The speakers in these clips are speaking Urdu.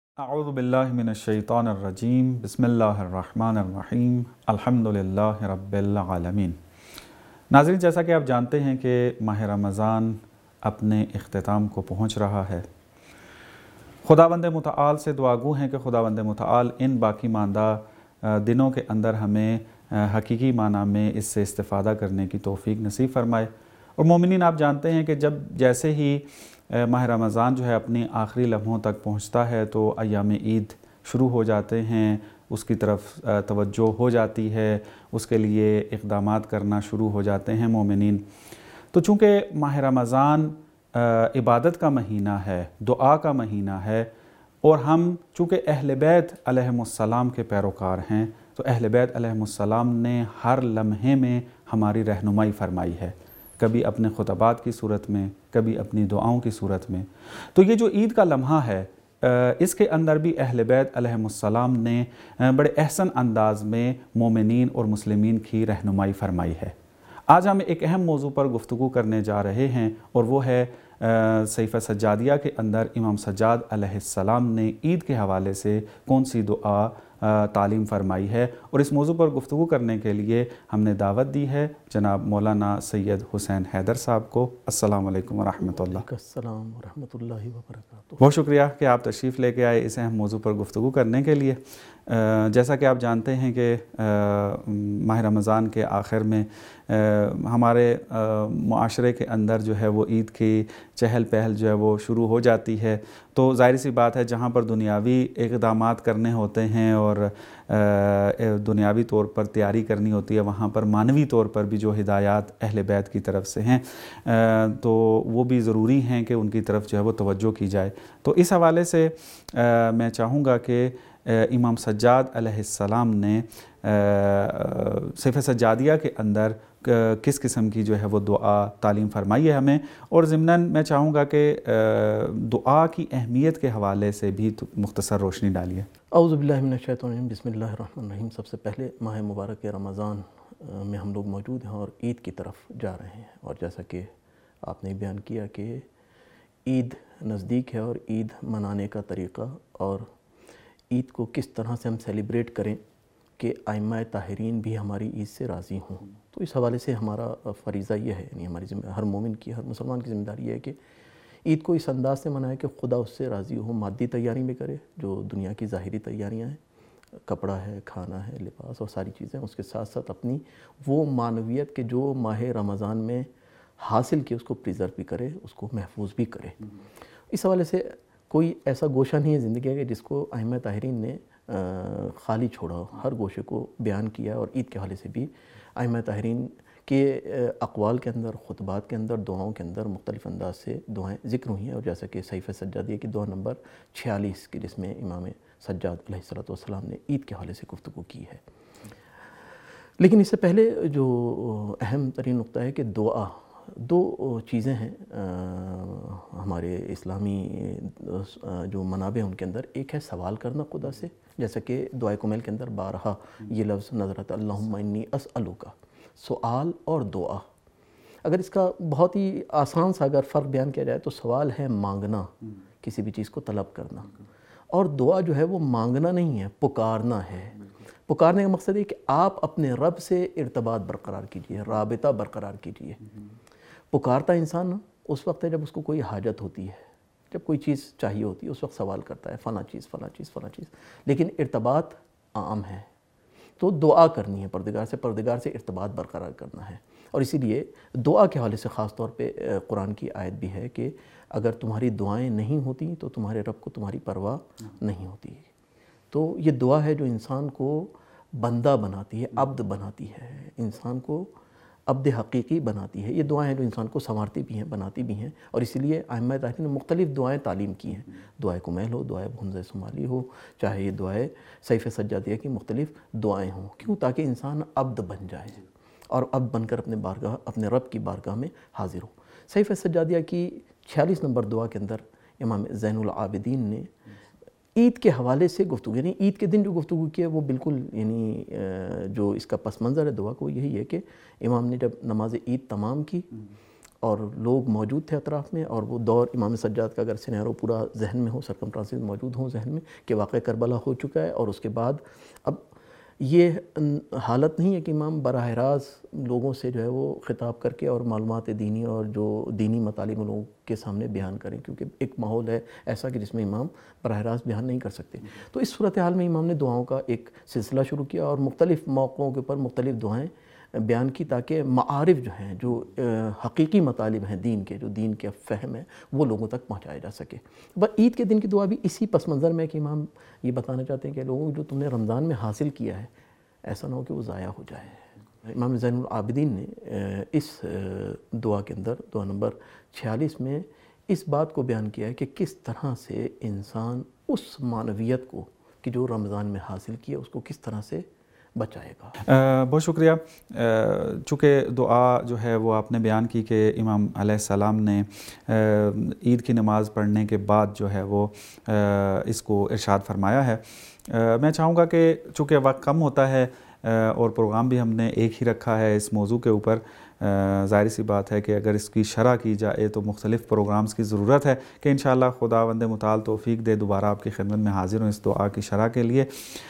اعوذ باللہ من الشیطان الرجیم بسم اللہ الرحمن الرحیم الحمدللہ رب العالمین۔ ناظرین، جیسا کہ آپ جانتے ہیں کہ ماہ رمضان اپنے اختتام کو پہنچ رہا ہے۔ خداوند متعال سے دعا گو ہیں کہ خداوند متعال ان باقی ماندہ دنوں کے اندر ہمیں حقیقی معنی میں اس سے استفادہ کرنے کی توفیق نصیب فرمائے۔ اور مومنین، آپ جانتے ہیں کہ جیسے ہی ماہ رمضان جو ہے اپنی آخری لمحوں تک پہنچتا ہے تو ایام عید شروع ہو جاتے ہیں، اس کی طرف توجہ ہو جاتی ہے، اس کے لیے اقدامات کرنا شروع ہو جاتے ہیں مومنین۔ تو چونکہ ماہ رمضان عبادت کا مہینہ ہے، دعا کا مہینہ ہے، اور ہم چونکہ اہل بیت علیہم السلام کے پیروکار ہیں، تو اہل بیت علیہم السلام نے ہر لمحے میں ہماری رہنمائی فرمائی ہے، کبھی اپنے خطبات کی صورت میں، کبھی اپنی دعاؤں کی صورت میں۔ تو یہ جو عید کا لمحہ ہے، اس کے اندر بھی اہل بیت علیہم السلام نے بڑے احسن انداز میں مومنین اور مسلمین کی رہنمائی فرمائی ہے۔ آج ہم ایک اہم موضوع پر گفتگو کرنے جا رہے ہیں، اور وہ ہے صحیفہ سجادیہ کے اندر امام سجاد علیہ السلام نے عید کے حوالے سے کون سی دعا تعلیم فرمائی ہے۔ اور اس موضوع پر گفتگو کرنے کے لیے ہم نے دعوت دی ہے جناب مولانا سید حسین حیدر صاحب کو۔ السلام علیکم ورحمۃ اللہ۔ السلام ورحمۃ اللہ وبرکاتہ۔ بہت شکریہ کہ آپ تشریف لے کے آئے اس اہم موضوع پر گفتگو کرنے کے لیے۔ جیسا کہ آپ جانتے ہیں کہ ماہ رمضان کے آخر میں ہمارے معاشرے کے اندر جو ہے وہ عید کی چہل پہل جو ہے وہ شروع ہو جاتی ہے۔ تو ظاہر سی بات ہے، جہاں پر دنیاوی اقدامات کرنے ہوتے ہیں اور دنیاوی طور پر تیاری کرنی ہوتی ہے، وہاں پر معنوی طور پر بھی جو ہدایات اہل بیت کی طرف سے ہیں تو وہ بھی ضروری ہیں کہ ان کی طرف جو ہے وہ توجہ کی جائے۔ تو اس حوالے سے میں چاہوں گا کہ امام سجاد علیہ السلام نے صحیفہ سجادیہ کے اندر کس قسم کی جو ہے وہ دعا تعلیم فرمائی ہے ہمیں، اور ضمناً میں چاہوں گا کہ دعا کی اہمیت کے حوالے سے بھی مختصر روشنی ڈالیے۔ اعوذ باللہ من الشیطان الرجیم، بسم اللہ الرحمن الرحیم۔ سب سے پہلے ماہ مبارک رمضان میں ہم لوگ موجود ہیں اور عید کی طرف جا رہے ہیں، اور جیسا کہ آپ نے بیان کیا کہ عید نزدیک ہے، اور عید منانے کا طریقہ اور عید کو کس طرح سے ہم سیلیبریٹ کریں کہ ائمہ طاہرین بھی ہماری عید سے راضی ہوں۔ تو اس حوالے سے ہمارا فریضہ یہ ہے، یعنی ہماری ہر مومن کی، ہر مسلمان کی ذمہ داری یہ ہے کہ عید کو اس انداز سے منائے کہ خدا اس سے راضی ہو۔ مادی تیاری میں کرے، جو دنیا کی ظاہری تیاریاں ہیں، کپڑا ہے، کھانا ہے، لباس اور ساری چیزیں، اس کے ساتھ ساتھ اپنی وہ معنویت کے جو ماہ رمضان میں حاصل کی اس کو پریزرو بھی کرے، اس کو محفوظ بھی کرے۔ اس حوالے سے کوئی ایسا گوشہ نہیں ہے زندگی کہ جس کو ائمہ طاہرین نے خالی چھوڑا ہو، ہر گوشے کو بیان کیا، اور عید کے حوالے سے بھی ائمہ طاہرین کے اقوال کے اندر، خطبات کے اندر، دعاؤں کے اندر مختلف انداز سے دعائیں ذکر ہوئی ہیں۔ اور جیسا کہ صحیفہ سجادیہ کی دعا نمبر 46 کی، جس میں امام سجاد علیہ السلام نے عید کے حوالے سے گفتگو کی ہے۔ لیکن اس سے پہلے جو اہم ترین نقطہ ہے کہ دو چیزیں ہیں ہمارے اسلامی جو منابع ان کے اندر۔ ایک ہے سوال کرنا خدا سے، جیسا کہ دعائے کمیل کے اندر بارہا یہ لفظ نظر آتا ہے، اللہم انی اسألک، سوال اور دعا۔ اگر اس کا بہت ہی آسان سا اگر فرق بیان کیا جائے تو سوال ہے مانگنا، کسی بھی چیز کو طلب کرنا، اور دعا جو ہے وہ مانگنا نہیں ہے، پکارنا ہے۔ پکارنے کا مقصد ہے کہ آپ اپنے رب سے ارتباط برقرار کیجئے، رابطہ برقرار کیجئے۔ پکارتا انسان اس وقت ہے جب اس کو کوئی حاجت ہوتی ہے، جب کوئی چیز چاہیے ہوتی ہے، اس وقت سوال کرتا ہے، فلاں چیز فلاں چیز فلاں چیز، لیکن ارتباط عام ہے تو دعا کرنی ہے، پروردگار سے ارتباط برقرار کرنا ہے۔ اور اسی لیے دعا کے حوالے سے خاص طور پہ قرآن کی آیت بھی ہے کہ اگر تمہاری دعائیں نہیں ہوتی تو تمہارے رب کو تمہاری پرواہ نہیں ہوتی۔ تو یہ دعا ہے جو انسان کو بندہ بناتی ہے، عبد بناتی ہے، انسان کو عبد حقیقی بناتی ہے۔ یہ دعائیں ہیں جو انسان کو سنوارتی بھی ہیں، بناتی بھی ہیں، اور اسی لیے ائمہ طاہرین نے مختلف دعائیں تعلیم کی ہیں۔ دعائے کمیل ہو، دعائے بھنز شمالی ہو، چاہے یہ دعائے صحیفہ سجادیہ کی مختلف دعائیں ہوں، کیوں؟ تاکہ انسان عبد بن جائے اور عبد بن کر اپنے رب کی بارگاہ میں حاضر ہو۔ صحیفہ سجادیہ کی 46 نمبر دعا کے اندر امام زین العابدین نے عید کے حوالے سے گفتگو، یعنی عید کے دن جو گفتگو کی ہے وہ بالکل، یعنی جو اس کا پس منظر ہے دعا کو یہی ہے کہ امام نے جب نماز عید تمام کی اور لوگ موجود تھے اطراف میں، اور وہ دور امام سجاد کا اگر سینیرو پورا ذہن میں ہو، سرکمسٹانسز موجود ہوں ذہن میں کہ واقعہ کربلا ہو چکا ہے، اور اس کے بعد اب یہ حالت نہیں ہے کہ امام براہ راست لوگوں سے جو ہے وہ خطاب کر کے اور معلومات دینی اور جو دینی مطالب لوگوں کے سامنے بیان کریں، کیونکہ ایک ماحول ہے ایسا کہ جس میں امام براہ راست بیان نہیں کر سکتے۔ تو اس صورتحال میں امام نے دعاؤں کا ایک سلسلہ شروع کیا اور مختلف موقعوں کے اوپر مختلف دعائیں بیان کی، تاکہ معارف جو ہیں، جو حقیقی مطالب ہیں دین کے، جو دین کے فہم ہے، وہ لوگوں تک پہنچایا جا سکے۔ بس عید کے دن کی دعا بھی اسی پس منظر میں کہ امام یہ بتانا چاہتے ہیں کہ لوگوں جو تم نے رمضان میں حاصل کیا ہے ایسا نہ ہو کہ وہ ضائع ہو جائے۔ امام زین العابدین نے اس دعا کے اندر دعا نمبر 46 میں اس بات کو بیان کیا ہے کہ کس طرح سے انسان اس معنویت کو کہ جو رمضان میں حاصل کیا اس کو کس طرح سے بچائے گا۔ بہت شکریہ۔ چونکہ دعا جو ہے وہ آپ نے بیان کی کہ امام علیہ السلام نے عید کی نماز پڑھنے کے بعد جو ہے وہ اس کو ارشاد فرمایا ہے۔ میں چاہوں گا کہ چونکہ وقت کم ہوتا ہے اور پروگرام بھی ہم نے ایک ہی رکھا ہے اس موضوع کے اوپر، ظاہر سی بات ہے کہ اگر اس کی شرح کی جائے تو مختلف پروگرامز کی ضرورت ہے کہ انشاءاللہ خداوند متعال توفیق دے دوبارہ آپ کی خدمت میں حاضر ہوں اس دعا کی شرح کے لیے۔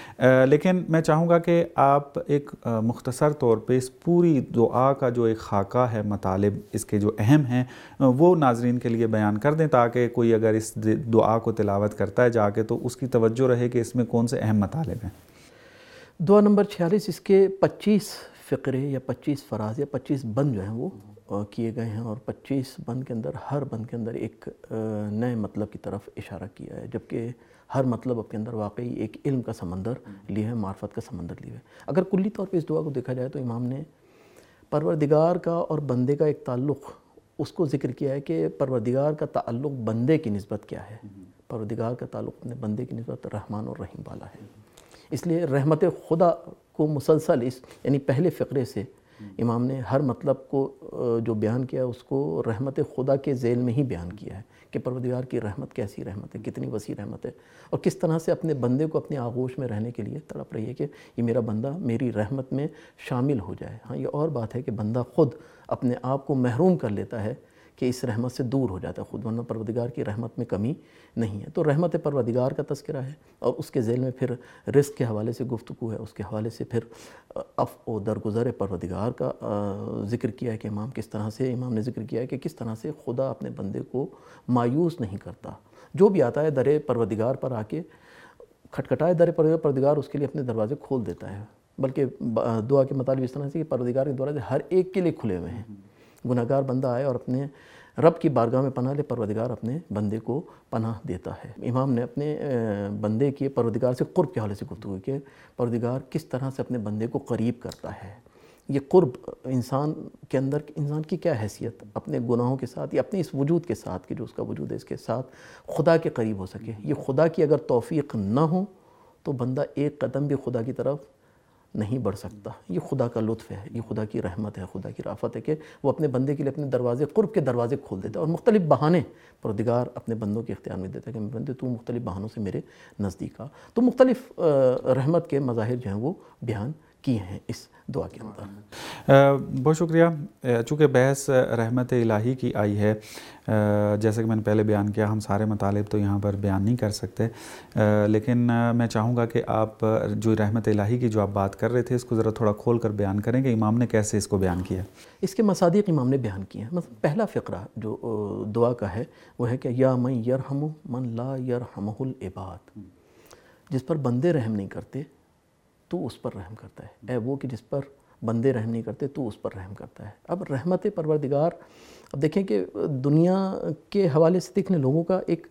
لیکن میں چاہوں گا کہ آپ ایک مختصر طور پہ اس پوری دعا کا جو ایک خاکہ ہے، مطالب اس کے جو اہم ہیں وہ ناظرین کے لیے بیان کر دیں، تاکہ کوئی اگر اس دعا کو تلاوت کرتا ہے جا کے تو اس کی توجہ رہے کہ اس میں کون سے اہم مطالب ہیں۔ دعا نمبر 46 اس کے 25 فقرے یا 25 فراز یا 25 بند جو ہیں وہ کیے گئے ہیں، اور 25 بند کے اندر ہر بند کے اندر ایک نئے مطلب کی طرف اشارہ کیا ہے، جبکہ ہر مطلب اپنے اندر واقعی ایک علم کا سمندر لیے ہے، معرفت کا سمندر لیے ہے۔ اگر کلی طور پہ اس دعا کو دیکھا جائے تو امام نے پروردگار کا اور بندے کا ایک تعلق اس کو ذکر کیا ہے کہ پروردگار کا تعلق بندے کی نسبت کیا ہے۔ پروردگار کا تعلق اپنے بندے کی نسبت رحمان اور رحیم والا ہے، اس لیے رحمت خدا کو مسلسل اس یعنی پہلے فقرے سے امام نے ہر مطلب کو جو بیان کیا اس کو رحمت خدا کے ذیل میں ہی بیان کیا ہے کہ پروردگار کی رحمت کیسی رحمت ہے، کتنی وسیع رحمت ہے، اور کس طرح سے اپنے بندے کو اپنے آغوش میں رہنے کے لیے تڑپ رہی ہے کہ یہ میرا بندہ میری رحمت میں شامل ہو جائے۔ ہاں، یہ اور بات ہے کہ بندہ خود اپنے آپ کو محروم کر لیتا ہے کہ اس رحمت سے دور ہو جاتا ہے خود، ورنہ پروردگار کی رحمت میں کمی نہیں ہے۔ تو رحمت پروردگار کا تذکرہ ہے، اور اس کے ذیل میں پھر رزق کے حوالے سے گفتگو ہے، اس کے حوالے سے پھر عفو و درگزر پروردگار کا ذکر کیا ہے کہ امام نے ذکر کیا ہے کہ کس طرح سے خدا اپنے بندے کو مایوس نہیں کرتا۔ جو بھی آتا ہے در پروردگار پر آ کے کھٹکھٹائے در پروردگار اس کے لیے اپنے دروازے کھول دیتا ہے، بلکہ دعا کے مطالب اس طرح سے کہ پروردگار کے دروازے ہر ایک کے لیے کھلے ہوئے ہیں۔ گناہگار بندہ آئے اور اپنے رب کی بارگاہ میں پناہ لے، پروردگار اپنے بندے کو پناہ دیتا ہے۔ امام نے اپنے بندے کے پروردگار سے قرب کے حوالے سے گفتگو کہ پروردگار کس طرح سے اپنے بندے کو قریب کرتا ہے۔ یہ قرب انسان کے اندر انسان کی کیا حیثیت اپنے گناہوں کے ساتھ یا اپنے اس وجود کے ساتھ کہ جو اس کا وجود ہے اس کے ساتھ خدا کے قریب ہو سکے۔ یہ خدا کی اگر توفیق نہ ہو تو بندہ ایک قدم بھی خدا کی طرف نہیں بڑھ سکتا۔ یہ خدا کا لطف ہے، یہ خدا کی رحمت ہے، خدا کی رافت ہے کہ وہ اپنے بندے کے لیے اپنے دروازے قرب کے دروازے کھول دیتا ہے، اور مختلف بہانے پروردگار اپنے بندوں کے اختیار میں دیتا ہے کہ بندے تو مختلف بہانوں سے میرے نزدیک آ۔ تو مختلف رحمت کے مظاہر جو ہیں وہ بیان کیے ہیں اس دعا کے اندر۔ بہت شکریہ۔ چونکہ بحث رحمت الہی کی آئی ہے، جیسے کہ میں نے پہلے بیان کیا، ہم سارے مطالب تو یہاں پر بیان نہیں کر سکتے، لیکن میں چاہوں گا کہ آپ جو رحمت الہی کی جو آپ بات کر رہے تھے اس کو ذرا تھوڑا کھول کر بیان کریں کہ امام نے کیسے اس کو بیان کیا۔ اس کے مصادیق امام نے بیان کیے ہیں۔ مثلا پہلا فقرہ جو دعا کا ہے وہ ہے کہ یا من یرحم من لا یرحمہ العباد، جس پر بندے رحم نہیں کرتے تو اس پر رحم کرتا ہے، اے وہ کہ جس پر بندے رحم نہیں کرتے تو اس پر رحم کرتا ہے۔ اب رحمت پروردگار، اب دیکھیں کہ دنیا کے حوالے سے دیکھنے لوگوں کا ایک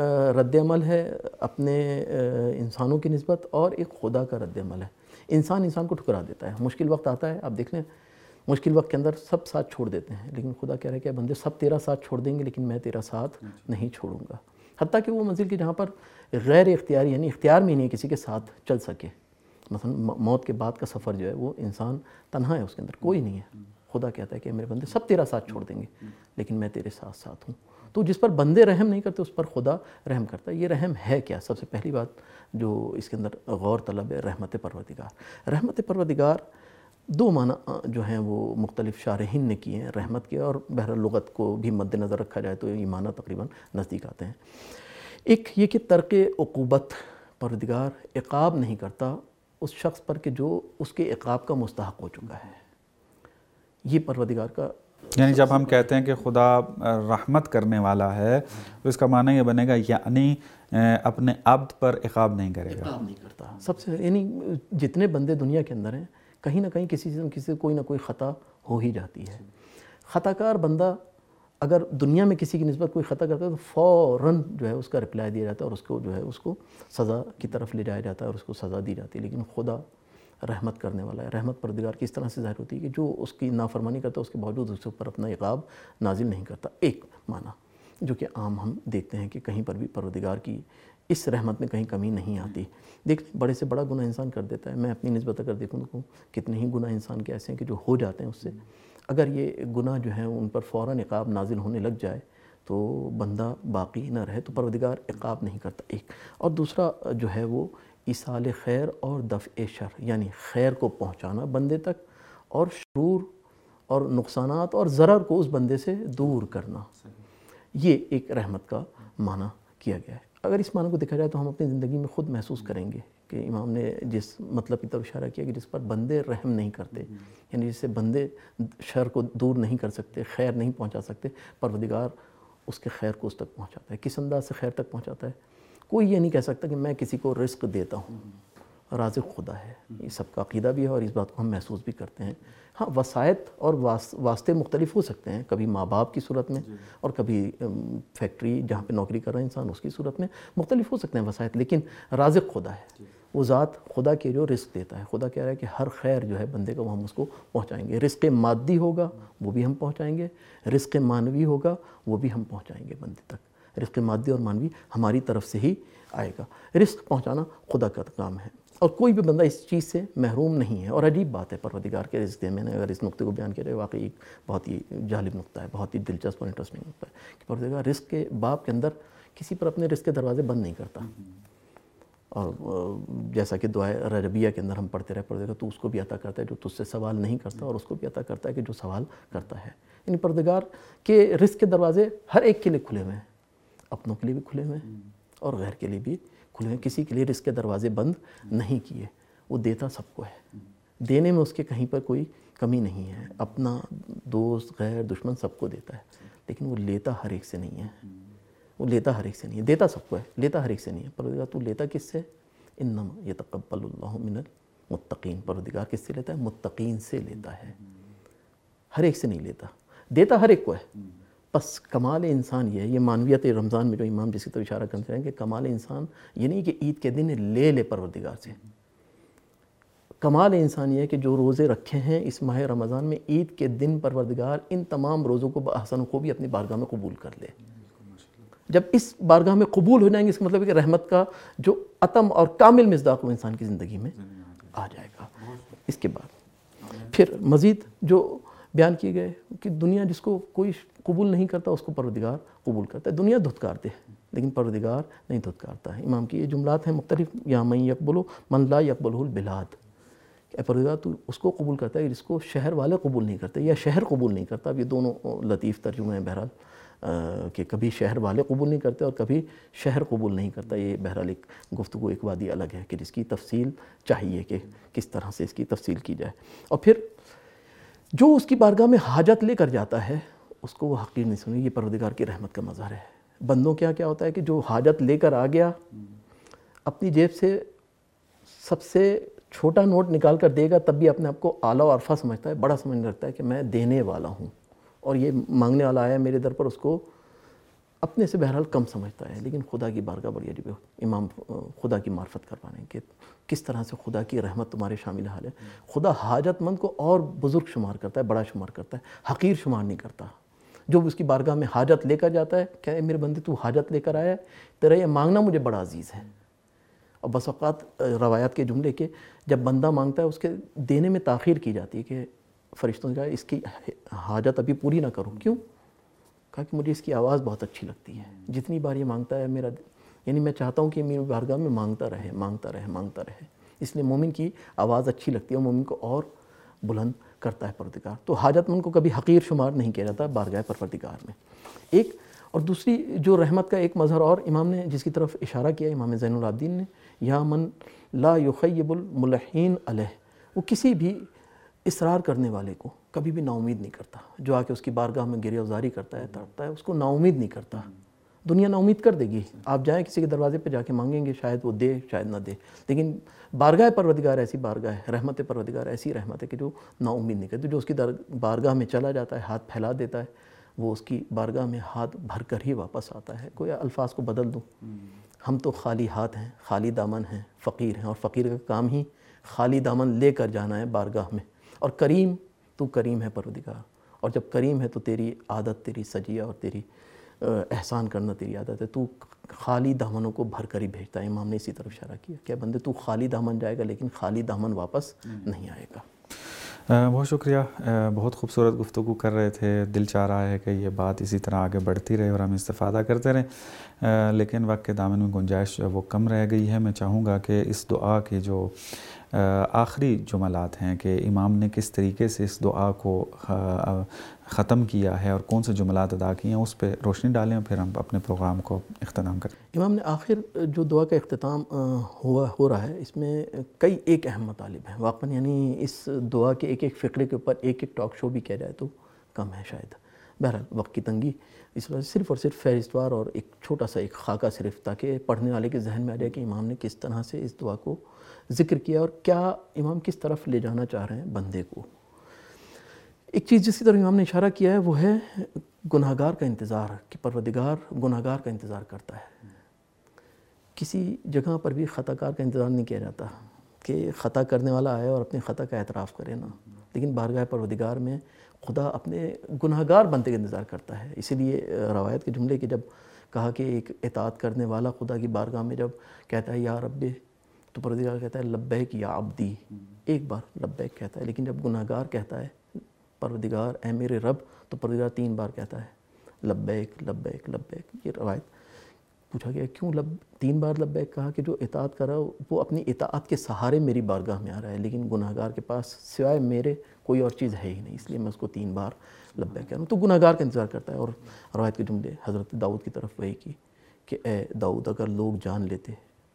رد عمل ہے اپنے انسانوں کی نسبت، اور ایک خدا کا رد عمل ہے۔ انسان کو ٹھکرا دیتا ہے، مشکل وقت آتا ہے، آپ دیکھ لیں مشکل وقت کے اندر سب ساتھ چھوڑ دیتے ہیں، لیکن خدا کہہ رہا ہے کہ بندے سب تیرا ساتھ چھوڑ دیں گے لیکن میں تیرا ساتھ نہیں چھوڑوں گا۔ حتیٰ کہ وہ منزل کی جہاں پر غیر اختیاری یعنی اختیار میں نہیں کسی کے ساتھ چل سکے، مثلا موت کے بعد کا سفر جو ہے وہ انسان تنہا ہے، اس کے اندر کوئی نہیں ہے، خدا کہتا ہے کہ میرے بندے سب تیرا ساتھ چھوڑ دیں گے لیکن میں تیرے ساتھ ساتھ ہوں۔ تو جس پر بندے رحم نہیں کرتے اس پر خدا رحم کرتا ہے۔ یہ رحم ہے کیا؟ سب سے پہلی بات جو اس کے اندر غور طلب ہے رحمت پروردگار۔ رحمت پروردگار دو معنی جو ہیں وہ مختلف شارحین نے کیے ہیں رحمت کے، اور بہرحال لغت کو بھی مد نظر رکھا جائے تو یہ معنی تقریباً نزدیک آتے ہیں۔ ایک یہ کہ ترک عقوبت، پروردگار عقاب نہیں کرتا اس شخص پر کہ جو اس کے عقاب کا مستحق ہو چکا ہے، یہ پروردگار کا، یعنی جب ہم کہتے ہیں کہ خدا رحمت کرنے والا ہے تو اس کا معنی یہ بنے گا یعنی اپنے عبد پر عقاب نہیں کرے گا، عقاب نہیں کرتا۔ سب سے یعنی جتنے بندے دنیا کے اندر ہیں کہیں نہ کہیں کسی سے کوئی نہ کوئی خطا ہو ہی جاتی ہے۔ خطا کار بندہ اگر دنیا میں کسی کی نسبت کوئی خطا کرتا ہے تو فوراً جو ہے اس کا رپلائی دیا جاتا ہے اور اس کو جو ہے اس کو سزا کی طرف لے جایا جاتا ہے اور اس کو سزا دی جاتی ہے۔ لیکن خدا رحمت کرنے والا ہے۔ رحمت پروردگار کی اس طرح سے ظاہر ہوتی ہے کہ جو اس کی نافرمانی کرتا ہے اس کے باوجود اس کے اوپر اپنا عقاب نازل نہیں کرتا۔ ایک معنی جو کہ عام ہم دیکھتے ہیں کہ کہیں پر بھی پروردگار کی اس رحمت میں کہیں کمی نہیں آتی۔ دیکھ بڑے سے بڑا گناہ انسان کر دیتا ہے، میں اپنی نسبت اگر دیکھوں تو کتنے ہی گناہ انسان کے ایسے ہیں کہ جو ہو جاتے ہیں اس سے، اگر یہ گناہ جو ہیں ان پر فوراً عقاب نازل ہونے لگ جائے تو بندہ باقی نہ رہے تو پروردگار عقاب نہیں کرتا، ایک۔ اور دوسرا جو ہے وہ ایصال خیر اور دفع شر، یعنی خیر کو پہنچانا بندے تک اور شرور اور نقصانات اور ضرر کو اس بندے سے دور کرنا، یہ ایک رحمت کا معنی کیا گیا ہے۔ اگر اس معنی کو دیکھا جائے تو ہم اپنی زندگی میں خود محسوس کریں گے کہ امام نے جس مطلب کی طرف اشارہ کیا کہ جس پر بندے رحم نہیں کرتے، یعنی جس سے بندے شر کو دور نہیں کر سکتے، خیر نہیں پہنچا سکتے، پروردگار اس کے خیر کو اس تک پہنچاتا ہے۔ کس انداز سے خیر تک پہنچاتا ہے؟ کوئی یہ نہیں کہہ سکتا کہ میں کسی کو رزق دیتا ہوں، رازق خدا ہے، یہ سب کا عقیدہ بھی ہے اور اس بات کو ہم محسوس بھی کرتے ہیں۔ ہاں وسائط اور واسطے مختلف ہو سکتے ہیں، کبھی ماں باپ کی صورت میں اور کبھی فیکٹری جہاں پہ نوکری کر رہا ہے انسان اس کی صورت میں مختلف ہو سکتے ہیں وسائط، لیکن رازق خدا ہے، وہ ذات خدا کے جو رزق دیتا ہے۔ خدا کہہ رہا ہے کہ ہر خیر جو ہے بندے کا وہ ہم اس کو پہنچائیں گے، رزق مادی ہوگا وہ بھی ہم پہنچائیں گے، رزق معنوی ہوگا وہ بھی ہم پہنچائیں گے بندے تک۔ رزق مادی اور معنوی ہماری طرف سے ہی آئے گا، رزق پہنچانا خدا کا کام ہے اور کوئی بھی بندہ اس چیز سے محروم نہیں ہے۔ اور عجیب بات ہے پروردگار کے رزق میں نے اگر اس نقطے کو بیان کیا جائے، واقعی ایک بہت ہی جالب نقطہ ہے، بہت ہی دلچسپ اور انٹرسٹنگ نقطہ ہے کہ پروردگار رزق کے باب کے اندر کسی پر اپنے رزق کے دروازے بند نہیں کرتا۔ اور جیسا کہ دعائے رجبیہ کے اندر ہم پڑھتے رہے، پروردگار تو اس کو بھی عطا کرتا ہے جو تجھ سے سوال نہیں کرتا اور اس کو بھی عطا کرتا ہے کہ جو سوال کرتا ہے۔ یعنی پروردگار کے رزق کے دروازے ہر ایک کے لیے کھلے ہوئے ہیں، اپنوں کے لیے بھی کھلے ہوئے ہیں اور غیر کے لیے بھی کھلے ہوئے ہیں، کسی کے لیے رزق کے دروازے بند نہیں کیے۔ وہ دیتا سب کو ہے، دینے میں اس کے کہیں پر کوئی کمی نہیں ہے، اپنا دوست غیر دشمن سب کو دیتا ہے، لیکن وہ لیتا ہر ایک سے نہیں ہے، وہ لیتا ہر ایک سے نہیں ہے، دیتا سب کو ہے، لیتا ہر ایک سے نہیں ہے۔ پروردگار تو لیتا کس سے؟ انما یتقبل اللہ من المتقین، پروردگار کس سے لیتا ہے؟ متقین سے لیتا ہے، ہر ایک سے نہیں لیتا، دیتا ہر ایک کو ہے۔ بس کمال انسان یہ ہے، یہ معنویت رمضان میں جو امام جس کی طرف اشارہ کرتے ہیں کہ کمال انسان یہ نہیں کہ عید کے دن لے پروردگار سے، کمال انسان یہ ہے کہ جو روزے رکھے ہیں اس ماہ رمضان میں، عید کے دن پروردگار ان تمام روزوں کو بأحسن خوبی اپنی بارگاہ میں قبول کر لے۔ جب اس بارگاہ میں قبول ہو جائیں گے اس کا مطلب ہے کہ رحمت کا جو اتم اور کامل مصداق وہ انسان کی زندگی میں آ جائے گا۔ اس کے بعد پھر مزید جو بیان کیے گئے کہ دنیا جس کو کوئی قبول نہیں کرتا اس کو پروردگار قبول کرتا ہے، دنیا دھتکارتے ہے لیکن پروردگار نہیں دھتکارتا ہے۔ امام کی یہ جملات ہیں مختلف، یا من یقبل من لا یقبلہ البلاد، کہ پروردگار تو اس کو قبول کرتا ہے جس کو شہر والے قبول نہیں کرتے یا شہر قبول نہیں کرتا۔ اب یہ دونوں لطیف ترجمے ہیں بہرحال، کہ کبھی شہر والے قبول نہیں کرتے اور کبھی شہر قبول نہیں کرتا، یہ بہرحال ایک گفتگو ایک وادی الگ ہے کہ جس کی تفصیل چاہیے کہ کس طرح سے اس کی تفصیل کی جائے۔ اور پھر جو اس کی بارگاہ میں حاجت لے کر جاتا ہے اس کو وہ حقیر نہیں سنی، یہ پروردگار کی رحمت کا مظہر ہے۔ بندوں کیا ہوتا ہے کہ جو حاجت لے کر آ گیا اپنی جیب سے سب سے چھوٹا نوٹ نکال کر دے گا تب بھی اپنے آپ کو اعلیٰ و ارفع سمجھتا ہے، بڑا سمجھنے لگتا ہے کہ میں دینے والا ہوں اور یہ مانگنے والا آیا میرے در پر، اس کو اپنے سے بہرحال کم سمجھتا ہے۔ لیکن خدا کی بارگاہ بڑی عجیب ہے، امام خدا کی معرفت کروانے کہ کس طرح سے خدا کی رحمت تمہارے شامل حال ہے۔ خدا حاجت مند کو اور بزرگ شمار کرتا ہے، بڑا شمار کرتا ہے، حقیر شمار نہیں کرتا۔ جو اس کی بارگاہ میں حاجت لے کر جاتا ہے کہ اے میرے بندے تو حاجت لے کر آیا ہے، تیرا یہ مانگنا مجھے بڑا عزیز ہے۔ اور بس اوقات روایات کے جملے کہ جب بندہ مانگتا ہے اس کے دینے میں تاخیر کی جاتی ہے کہ فرشتوں نے کہا اس کی حاجت ابھی پوری نہ کروں، کیوں؟ کہا کہ مجھے اس کی آواز بہت اچھی لگتی ہے، جتنی بار یہ مانگتا ہے میرا، یعنی میں چاہتا ہوں کہ میری بارگاہ میں مانگتا رہے، مانگتا رہے، مانگتا رہے۔ اس لیے مومن کی آواز اچھی لگتی ہے اور مومن کو اور بلند کرتا ہے پروردگار. تو حاجت مند کو کبھی حقیر شمار نہیں کیا جاتا بارگاہ پروردگار میں. ایک اور دوسری جو رحمت کا ایک مظہر اور امام نے جس کی طرف اشارہ کیا امام زین العابدین نے، یا من لا یخیب الملحین علیہ، وہ کسی بھی اصرار کرنے والے کو کبھی بھی نا امید نہیں کرتا. جو آ کے اس کی بارگاہ میں گریہ وزاری کرتا ہے، تڑپتا ہے، اس کو نا امید نہیں کرتا. دنیا نا امید کر دے گی. آپ جائیں کسی کے دروازے پہ جا کے مانگیں گے، شاید وہ دے شاید نہ دے، لیکن بارگاہ پروردگار ایسی بارگاہ ہے، رحمت پروردگار ایسی رحمت ہے کہ جو نا امید نہیں کرتی. جو اس کی بارگاہ میں چلا جاتا ہے، ہاتھ پھیلا دیتا ہے، وہ اس کی بارگاہ میں ہاتھ بھر کر ہی واپس آتا ہے. کوئی الفاظ کو بدل دوں، ہم تو خالی ہاتھ ہیں، خالی دامن ہیں، فقیر ہیں، اور فقیر کا کام ہی خالی دامن لے کر جانا ہے بارگاہ میں. اور کریم، تو کریم ہے پروردگار، اور جب کریم ہے تو تیری عادت، تیری سجیہ اور تیری احسان کرنا تیری عادت ہے. تو خالی دامنوں کو بھر کر ہی بھیجتا ہے. امام نے اسی طرف اشارہ کیا کہ بندے تو خالی دامن جائے گا لیکن خالی دامن واپس نہیں آئے گا. بہت شکریہ. بہت خوبصورت گفتگو کر رہے تھے. دل چاہ رہا ہے کہ یہ بات اسی طرح آگے بڑھتی رہے اور ہم استفادہ کرتے رہیں، لیکن وقت کے دامن میں گنجائش وہ کم رہ گئی ہے. میں چاہوں گا کہ اس دعا کے جو آخری جملات ہیں کہ امام نے کس طریقے سے اس دعا کو ختم کیا ہے اور کون سے جملات ادا کیے ہیں، اس پہ روشنی ڈالیں اور پھر ہم اپنے پروگرام کو اختتام کریں. امام نے آخر جو دعا کا اختتام ہو رہا ہے، اس میں کئی ایک اہم مطالب ہیں واقعاً. یعنی اس دعا کے ایک ایک فقرے کے اوپر ایک ایک ٹاک شو بھی کیا جائے تو کم ہے شاید. بہرحال وقت کی تنگی اس وجہ سے صرف اور صرف فہرست وار اور ایک چھوٹا سا ایک خاکہ صرف، تاکہ پڑھنے والے کے ذہن میں آ جائے کہ امام نے کس طرح سے اس دعا کو ذکر کیا اور کیا امام کس طرف لے جانا چاہ رہے ہیں بندے کو. ایک چیز جس کی طرف امام نے اشارہ کیا ہے وہ ہے گناہگار کا انتظار، کہ پروردگار گناہگار کا انتظار کرتا ہے. کسی جگہ پر بھی خطا کار کا انتظار نہیں کیا جاتا کہ خطا کرنے والا آئے اور اپنے خطا کا اعتراف کرے نا، لیکن بارگاہ پروردگار میں خدا اپنے گناہگار بندے کا انتظار کرتا ہے. اسی لیے روایت کے جملے کہ جب کہا کہ ایک اطاعت کرنے والا خدا کی بارگاہ میں جب کہتا ہے یا رب، تو پروردگار کہتا ہے لبیک یا عبدی. ایک بار لبیک کہتا ہے، لیکن جب گناہگار کہتا ہے پروردگار اے میرے رب، تو پروردگار 3 بار کہتا ہے لبیک لبیک لبیک. یہ روایت پوچھا گیا کیوں 3 بار لبیک کہا؟ کہ جو اطاعت کر رہا ہے وہ اپنی اطاعت کے سہارے میری بارگاہ میں آ رہا ہے، لیکن گناہگار کے پاس سوائے میرے کوئی اور چیز ہے ہی نہیں، اس لیے میں اس کو 3 بار لبیک کہہ رہا ہوں. تو گناہگار کا انتظار کرتا ہے. اور روایت کے جملے حضرت داؤد کی طرف وہی کی کہ اے داؤد، اگر لوگ جان لیتے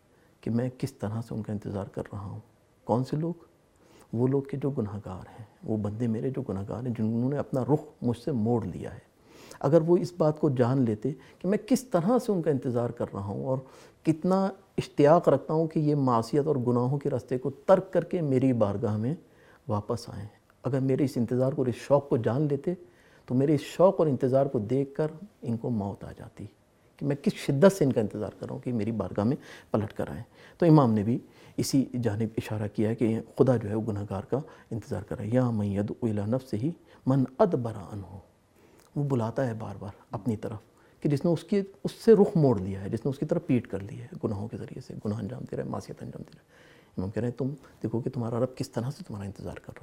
کہ میں کس طرح سے ان کا انتظار کر رہا ہوں. کون سے لوگ؟ وہ لوگ کہ جو گناہگار ہیں، وہ بندے میرے جو گناہگار ہیں، جنہوں نے اپنا رخ مجھ سے موڑ لیا ہے. اگر وہ اس بات کو جان لیتے کہ میں کس طرح سے ان کا انتظار کر رہا ہوں اور کتنا اشتیاق رکھتا ہوں کہ یہ معصیت اور گناہوں کے راستے کو ترک کر کے میری بارگاہ میں واپس آئیں، اگر میرے اس انتظار کو، اس شوق کو جان لیتے تو میرے اس شوق اور انتظار کو دیکھ کر ان کو موت آ جاتی کہ میں کس شدت سے ان کا انتظار کر رہا ہوں کہ میری بارگاہ میں پلٹ کر آئیں. تو امام نے بھی اسی جانب اشارہ کیا ہے کہ خدا جو ہے وہ گناہگار کا انتظار کر رہا ہے. یا من یدعو الی نفسہ من ادبر عنہ، وہ بلاتا ہے بار بار اپنی طرف کہ جس نے اس سے رخ موڑ لیا ہے، جس نے اس کی طرف پیٹ کر لی ہے گناہوں کے ذریعے سے، گناہ انجام دے رہا ہے، معصیت انجام دے رہا ہے. امام کہہ رہے ہیں تم دیکھو کہ تمہارا رب کس طرح سے تمہارا انتظار کر رہا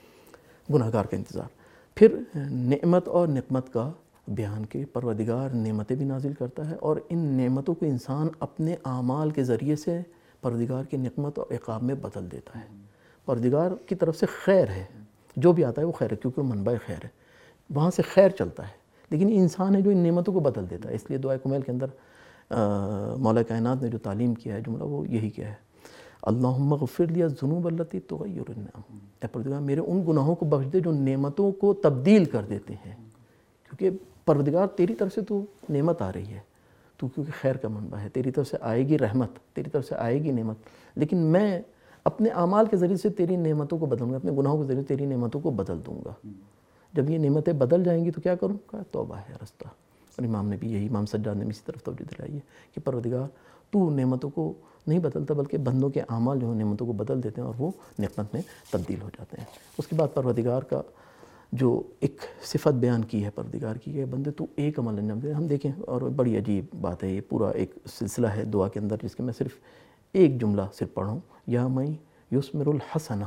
ہے، گناہگار کا انتظار. پھر نعمت اور نقمت کا بیان کے پروردگار نعمتیں بھی نازل کرتا ہے، اور ان نعمتوں کو انسان اپنے اعمال کے ذریعے سے پروردگار کی نقمت اور عقاب میں بدل دیتا ہے. پروردگار کی طرف سے خیر ہے، جو بھی آتا ہے وہ خیر ہے، کیونکہ وہ منبع خیر ہے، وہاں سے خیر چلتا ہے. لیکن انسان ہے جو ان نعمتوں کو بدل دیتا ہے. اس لیے دعائے کمیل کے اندر مولا کائنات نے جو تعلیم کیا ہے جملہ وہ یہی کیا ہے، اللہم اغفر لی الذنوب التی تغیر النعم. اے پروردگار میرے ان گناہوں کو بخش دے جو نعمتوں کو تبدیل کر دیتے ہیں. کیونکہ پروردگار تیری طرف سے تو نعمت آ رہی ہے، تو کیونکہ خیر کا منبع ہے، تیری طرف سے آئے گی رحمت، تیری طرف سے آئے گی نعمت، لیکن میں اپنے اعمال کے ذریعے سے تیری نعمتوں کو بدلوں گا، اپنے گناہوں کے ذریعے تیری نعمتوں کو بدل دوں گا. جب یہ نعمتیں بدل جائیں گی تو کیا کروں؟ کہا توبہ ہے رستہ. اور امام نے بھی یہی، امام سجاد نے بھی اسی طرف توجہ دلائی ہے کہ پروردگار تو نعمتوں کو نہیں بدلتا بلکہ بندوں کے اعمال جو ہیں نعمتوں کو بدل دیتے ہیں اور وہ نعمت میں تبدیل ہو جاتے ہیں. اس کے بعد پروردگار کا جو ایک صفت بیان کی ہے پروردگار کی کہ بندے تو ایک عمل انجام دے. ہم دیکھیں اور بڑی عجیب بات ہے، یہ پورا ایک سلسلہ ہے دعا کے اندر جس کے میں صرف ایک جملہ صرف پڑھوں، یا من یثمر الحسنہ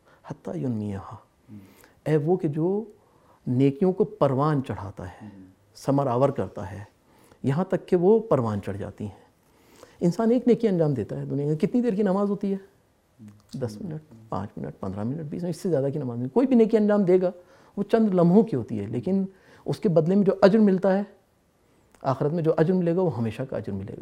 حتی ینمیہا. اے وہ کہ جو نیکیوں کو پروان چڑھاتا ہے، ثمر آور کرتا ہے یہاں تک کہ وہ پروان چڑھ جاتی ہیں. انسان ایک نیکی انجام دیتا ہے دنیا میں، کتنی دیر کی نماز ہوتی ہے؟ 10 منٹ 5 منٹ 15 منٹ 20 منٹ، اس سے زیادہ کی نماز نہیں. کوئی بھی نیکی انجام دے گا وہ چند لمحوں کی ہوتی ہے، لیکن اس کے بدلے میں جو اجر ملتا ہے آخرت میں، جو اجر ملے گا وہ ہمیشہ کا اجر ملے گا.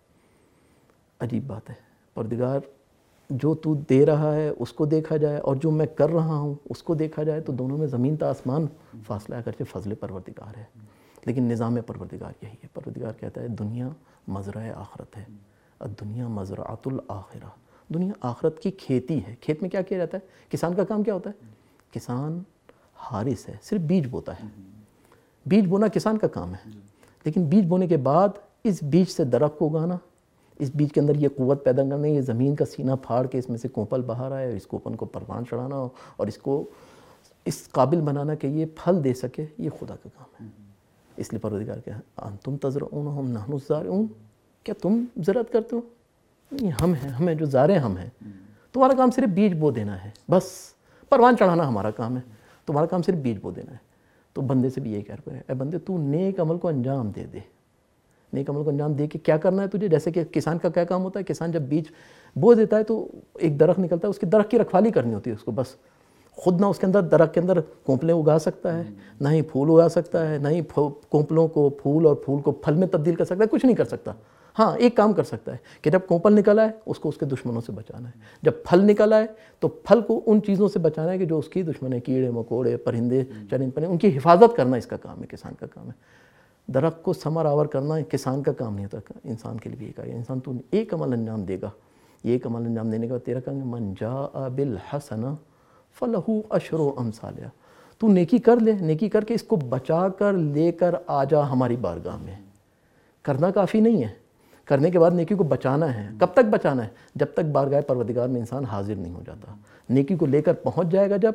عجیب بات ہے. پروردگار جو تو دے رہا ہے اس کو دیکھا جائے اور جو میں کر رہا ہوں اس کو دیکھا جائے تو دونوں میں زمین تا آسمان فاصلہ ہے، اگرچہ فضل پروردگار ہے لیکن نظام پروردگار یہی ہے. پروردگار کہتا ہے دنیا مزرعہ آخرت ہے، الدنیا مزرعۃ الآخرہ. دنیا آخرت کی کھیتی ہے. کھیت میں کیا کیا جاتا ہے؟ کسان کا کام کیا ہوتا ہے؟ کسان حارث ہے، صرف بیج بوتا ہے. بیج بونا کسان کا کام ہے، لیکن بیج بونے کے بعد اس بیج سے درخت کو اگانا، اس بیج کے اندر یہ قوت پیدا کرنا، یہ زمین کا سینہ پھاڑ کے اس میں سے کونپل باہر آئے اور اس کوپن کو پروان چڑھانا اور اس کو اس قابل بنانا کہ یہ پھل دے سکے، یہ خدا کا کام ہے. اس لیے پروردگار کہا انتم تزرعون نحن الزارعون، کیا تم زراعت کرتے ہو؟ نہیں، ہم ہیں جو زارع ہم ہیں. تمہارا کام صرف بیج بو دینا ہے، بس پروان چڑھانا ہمارا کام ہے، تمہارا کام صرف بیج بو دینا ہے. تو بندے سے بھی یہی کہہ رہا ہے، اے بندے تو نیک عمل کو انجام دے دے. نیک عمل کو انجام دے کے کیا کرنا ہے تجھے؟ جیسے کہ کسان کا کیا کام ہوتا ہے؟ کسان جب بیج بو دیتا ہے تو ایک درخت نکلتا ہے، اس کے درخت کی رکھوالی کرنی ہوتی ہے اس کو. بس خود نہ اس کے اندر درخت کے اندر کونپلیں اگا سکتا ہے، نہ ہی پھول اگا سکتا ہے، نہ ہی کونپلوں کو پھول اور پھول کو پھل میں تبدیل کر سکتا ہے. کچھ نہیں کر سکتا. ہاں ایک کام کر سکتا ہے کہ جب کونپل نکل آئے اس کو اس کے دشمنوں سے بچانا ہے، جب پھل نکل آئے تو پھل کو ان چیزوں سے بچانا ہے کہ جو اس کی دشمن ہے، کیڑے مکوڑے پرندے چرند پرندے، ان کی حفاظت کرنا اس کا کام ہے، کسان کا کام ہے. درخت کو ثمر آور کرنا کسان کا کام نہیں ہوتا، انسان کے لیے بھی یہ کہا ہے انسان تو ایک عمل انجام دے گا، یہ ایک عمل انجام دینے کے بعد تیرا کام ہے من جاء بالحسنہ فلہ عشر امثالہا. تو نیکی کر لے، نیکی کر کے اس کو بچا کر لے کر آ جا ہماری بارگاہ میں. کرنا کافی نہیں ہے، کرنے کے بعد نیکی کو بچانا ہے. کب تک بچانا ہے؟ جب تک بارگاہ پروردگار میں انسان حاضر نہیں ہو جاتا. نیکی کو لے کر پہنچ جائے گا جب،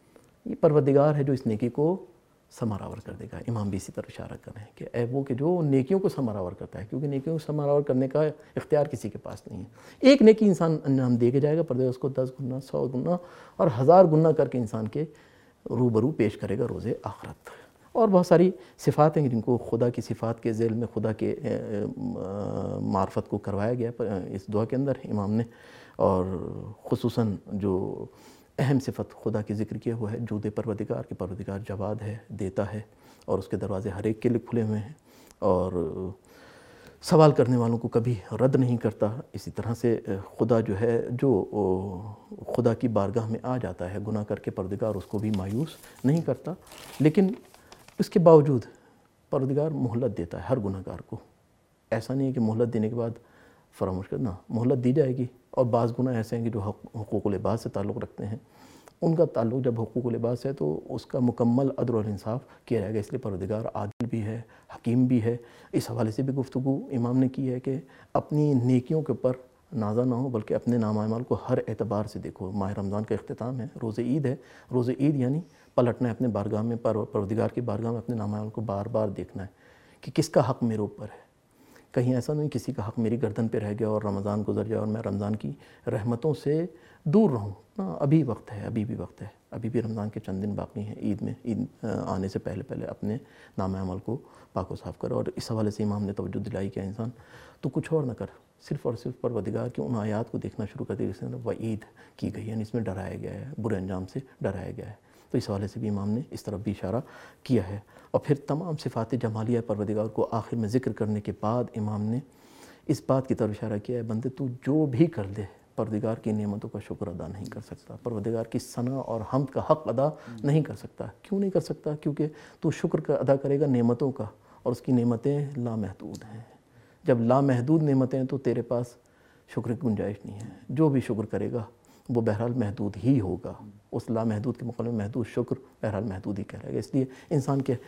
یہ پروردگار ہے جو اس نیکی کو ثمر آور کر دے گا. امام بھی اسی طرف اشارہ کر رہے ہیں کہ اے وہ کہ جو نیکیوں کو ثمر آور کرتا ہے، کیونکہ نیکیوں کو ثمر آور کرنے کا اختیار کسی کے پاس نہیں ہے. ایک نیکی انسان انجام دے کے جائے گا، پردے اس کو 10 گنا 100 گنا اور 1000 گنا کر کے انسان کے روبرو پیش کرے گا روز آخرت. اور بہت ساری صفات ہیں جن کو خدا کی صفات کے ذیل میں خدا کے معرفت کو کروایا گیا اس دعا کے اندر امام نے. اور خصوصاً جو اہم صفت خدا کی ذکر کیا وہ ہے جود پروردگار، کہ پروردگار جواد ہے، دیتا ہے اور اس کے دروازے ہر ایک کے لیے کھلے ہوئے ہیں اور سوال کرنے والوں کو کبھی رد نہیں کرتا. اسی طرح سے خدا جو ہے جو خدا کی بارگاہ میں آ جاتا ہے گناہ کر کے، پروردگار اس کو بھی مایوس نہیں کرتا، لیکن اس کے باوجود پروردگار مہلت دیتا ہے ہر گناہ گار کو. ایسا نہیں ہے کہ مہلت دینے کے بعد فراموش کرنا، مہلت دی جائے گی. اور بعض گناہ ایسے ہیں کہ جو حقوق العباد سے تعلق رکھتے ہیں، ان کا تعلق جب حقوق العباد سے ہے تو اس کا مکمل عدل اور انصاف کیا جائے گا. اس لیے پروردگار عادل بھی ہے، حکیم بھی ہے. اس حوالے سے بھی گفتگو امام نے کی ہے کہ اپنی نیکیوں کے اوپر نازا نہ ہو، بلکہ اپنے نام اعمال کو ہر اعتبار سے دیکھو. ماہ رمضان کا اختتام ہے، روز عید ہے. روز عید یعنی پلٹنا ہے اپنے بارگاہ میں، پروردگار کی بارگاہ میں اپنے نام اعمال کو بار بار دیکھنا ہے کہ کس کا حق میرے اوپر ہے. کہیں ایسا نہیں کسی کا حق میری گردن پہ رہ گیا اور رمضان گزر جائے اور میں رمضان کی رحمتوں سے دور رہوں. ابھی وقت ہے، ابھی بھی وقت ہے، ابھی بھی رمضان کے چند دن باقی ہیں. عید آنے سے پہلے اپنے نام عمل کو پاک و صاف کرو. اور اس حوالے سے امام نے توجہ دلائی کہ انسان تو کچھ اور نہ کر، صرف اور صرف پروردگار کی ان آیات کو دیکھنا شروع کر دے جس میں وعید کی گئی ہے، یعنی اس میں ڈرایا گیا ہے، برے انجام سے ڈرایا گیا ہے. تو اس حوالے سے بھی امام نے اس طرف بھی اشارہ کیا ہے. اور پھر تمام صفات جمالیہ پروردگار کو آخر میں ذکر کرنے کے بعد امام نے اس بات کی طرف اشارہ کیا ہے بندے تو جو بھی کر دے پروردگار کی نعمتوں کا شکر ادا نہیں کر سکتا، پروردگار کی ثنا اور حمد کا حق ادا نہیں کر سکتا. کیوں نہیں کر سکتا؟ کیونکہ تو شکر کا ادا کرے گا نعمتوں کا، اور اس کی نعمتیں لامحدود ہیں. جب لامحدود نعمتیں ہیں تو تیرے پاس شکر کی گنجائش نہیں ہے. جو بھی شکر کرے گا وہ بہرحال محدود ہی ہوگا. اس لامحدود کے مقابلے میں محدود شکر بہرحال محدود ہی کہلائے گا. اس لیے انسان کے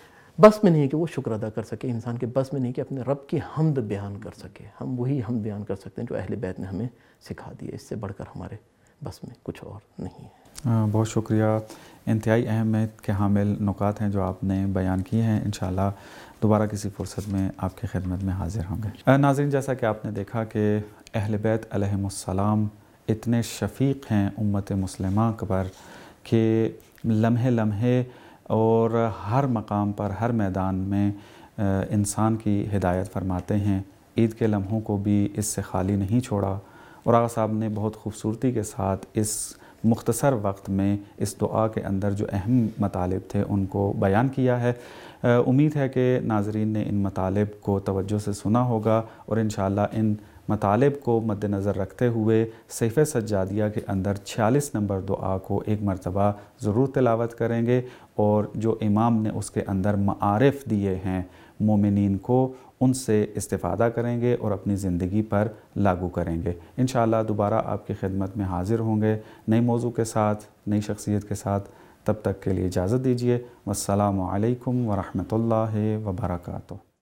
بس میں نہیں کہ وہ شکر ادا کر سکے، انسان کے بس میں نہیں کہ اپنے رب کی حمد بیان کر سکے. ہم وہی حمد بیان کر سکتے ہیں جو اہل بیت نے ہمیں سکھا دی ہے. اس سے بڑھ کر ہمارے بس میں کچھ اور نہیں ہے. بہت شکریہ. انتہائی اہمیت کے حامل نکات ہیں جو آپ نے بیان کیے ہیں. انشاءاللہ دوبارہ کسی فرصت میں آپ کی خدمت میں حاضر ہوں گے. ناظرین، جیسا کہ آپ نے دیکھا کہ اہل بیت علیہم السلام اتنے شفیق ہیں امت مسلمہ پر کہ لمحے لمحے اور ہر مقام پر، ہر میدان میں انسان کی ہدایت فرماتے ہیں. عید کے لمحوں کو بھی اس سے خالی نہیں چھوڑا اور آغا صاحب نے بہت خوبصورتی کے ساتھ اس مختصر وقت میں اس دعا کے اندر جو اہم مطالب تھے ان کو بیان کیا ہے۔ امید ہے کہ ناظرین نے ان مطالب کو توجہ سے سنا ہوگا اور انشاءاللہ ان مطالب کو مد نظر رکھتے ہوئے صحیفہ سجادیہ کے اندر 46 نمبر دعا کو ایک مرتبہ ضرور تلاوت کریں گے، اور جو امام نے اس کے اندر معارف دیے ہیں مومنین کو ان سے استفادہ کریں گے اور اپنی زندگی پر لاگو کریں گے۔ انشاءاللہ دوبارہ آپ کی خدمت میں حاضر ہوں گے نئے موضوع کے ساتھ، نئی شخصیت کے ساتھ۔ تب تک کے لیے اجازت دیجیے۔ والسلام علیکم ورحمۃ اللہ وبرکاتہ۔